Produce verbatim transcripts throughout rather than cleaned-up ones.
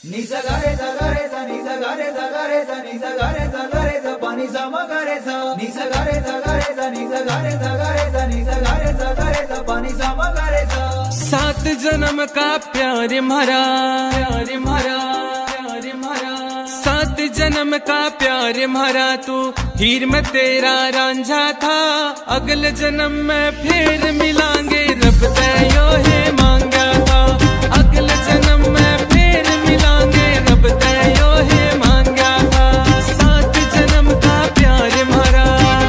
Ni sa ga re sa ga re sa ni sa ga re sa ga re sa ni sa ga re sa ga re sa pa ni sa ma ga re sa ni sa ga re sa ga re sa ni sa ga re sa ga re sa ni sa ga re sa ga re sa pa ni sa ma ga re sa। सात जन्म का प्यार मारा प्यार मारा प्यार मारा सात जन्म का प्यार मारा तू हीर में तेरा रांझा था। अगले जन्म में फिर मिलांगे रब तैयो है मांगा था। अगले जन्म में फिर मिलांगे रब तैयो है मांगा था। सात जन्म का प्यार मारा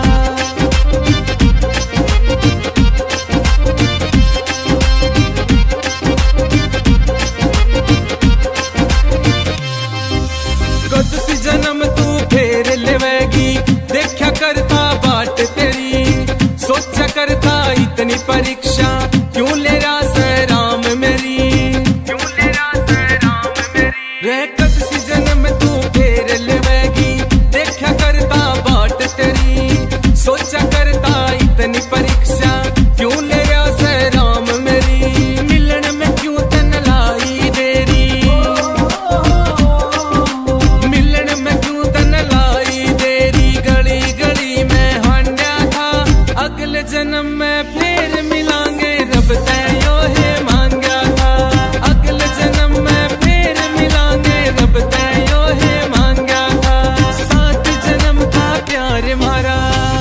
जन्म तू फेर लेवेगी देखा करता बाट तेरी। सोचा करता इतनी परीक्षा क्यों ले रास राम मेरी क्यों ले रास राम मेरी रे कद सी जन्म तू फेर लेवेगी देखा करता बाट तेरी। सोचा करता इतनी परीक्षा क्यों ले रास राम मेरी। मिलन में क्यों तन लाई देरी जन्म में फिर मिलांगे रब तैयो है मांगा था। अगले जन्म में फिर मिलांगे रब तैयो है मांगा था। सात जन्म का प्यार मारा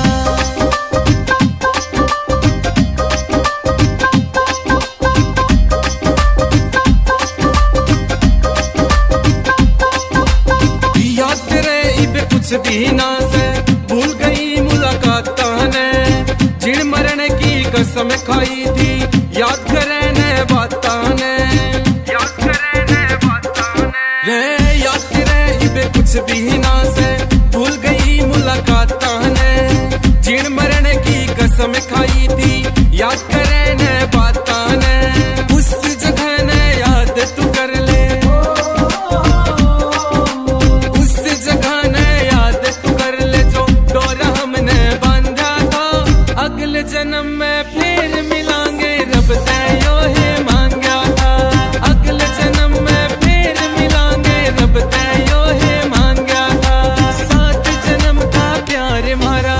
याद करे इब कुछ भी ना से भूल गई मुलाकात ने जिन मरण की कसम खाई थी। याद करे ने बातां ने याद करे ने बातां ने रे याद करे इबे कुछ भी ना से भूल गई मुलाकात ने जिन मरण की कसम खाई थी। याद करे ने बातां ने उस जगह ने याद तू कर ले उस जगह ने याद तू कर ले जो डोरा हमने बांधा था। अगले जन्म में फिर मिलांगे रब तैयो है मांगा था। अगले जन्म में फिर मिलांगे रब तैयो है मांगा था। सात जन्म का प्यार मारा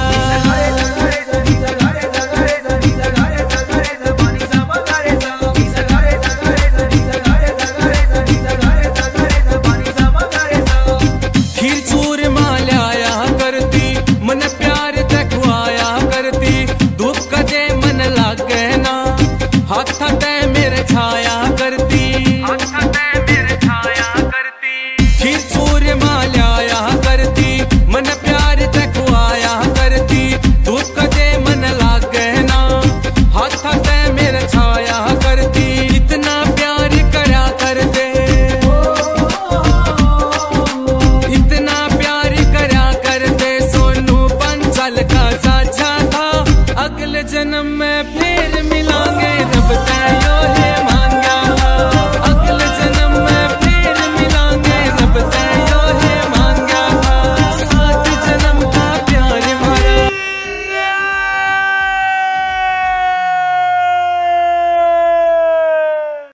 खीर चूर माल्याया करती मन प्यार तकवाया करती। धूप कदे मन लागे ना हाथ ते मेरे छाया करती हाथ ते मेरे छाया करती। खीर चूर माल्याया करती मन प्यार तकवाया करती। धूप कदे मन लागे ना हाथ ते मेरे छाया करती। इतना प्यार करा कर दे इतना प्यार करा कर दे सोनू पंचल का साझा था। अगले जन्म में